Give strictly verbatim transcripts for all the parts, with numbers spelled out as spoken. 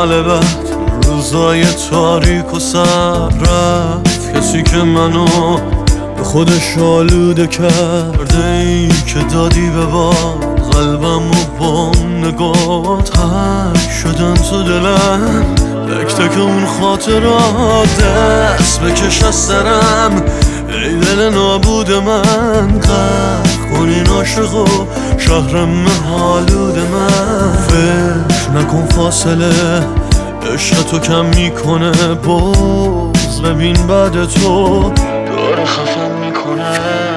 حال بد، روزای تاریک و سر رفت. کسی که منو به خودش آلوده کرده، ای که دادی به باد قلبم و با نگات تک شدن تو دلم. تک تک اون خاطرات دست بکش از سرم، ای دل نابود من. غرق کن این عاشق و شهرم حالود من. فکر نکن فاصله عشق تو کم میکنه، بغض ببین بعد تو داره خفم میکنه.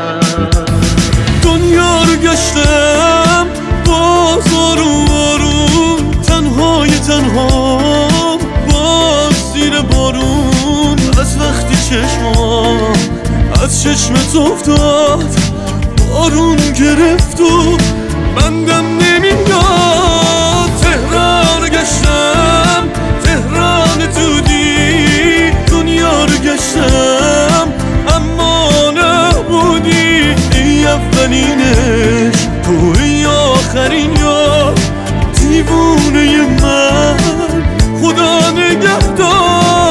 دنیا رو گشتم باز آروم آروم، تنهای تنها باز زیر بارون. از وقتی چشمام از چشمت افتاد، بارون گرفت و بندم نمیاد. تهران گشتم تهران دودی، دنیا رو گشتم اما نبودی. ای اولینش توی آخرین یار، دیوونه من خدا نگهدار.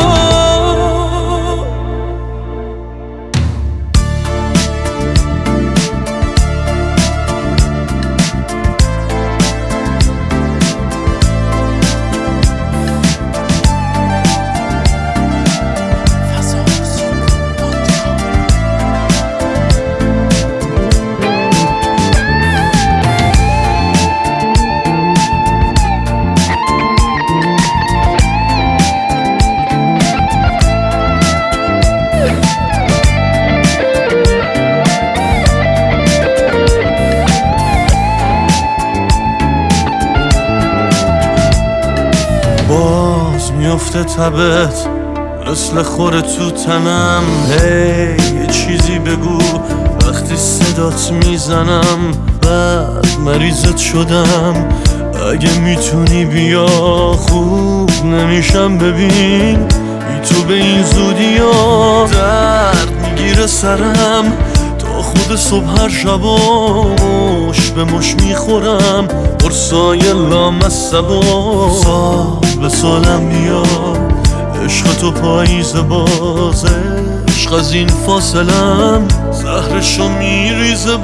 باز میفته تبت مثل خوره تو تنم. هی یه چیزی بگو وقتی صدات میزنم. بعد مریضت شدم، اگه میتونی بیا خوب نمیشم. ببین بی تو به این زودی ها درد میگیره سرم. تا خود صبح هر شبا مش به مش میخورم، قرصای لامصبا سال به سالم میاد. عشق تو پاییز بازه، عشق از این فاصلم زهرشو میریزه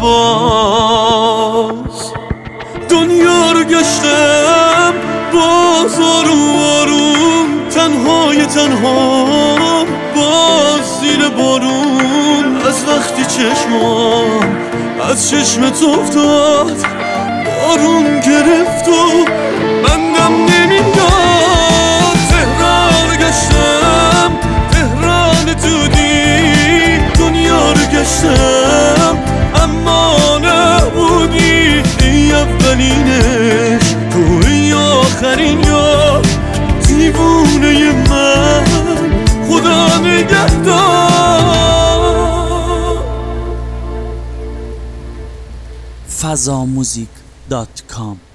باز. دنیا رو گشتم باز آروم آروم، تنهای تنها باز زیر بارون. از وقتی چشمام از چشمت افتاد، بارون گرفت و بندم نمیاد. تهران گشتم تهران دودی، دنیا رو گشتم اما نبودی. ای اولینش توی آخرین یار، دیوونه من خدا نگهدار. فضا موزیک دات کام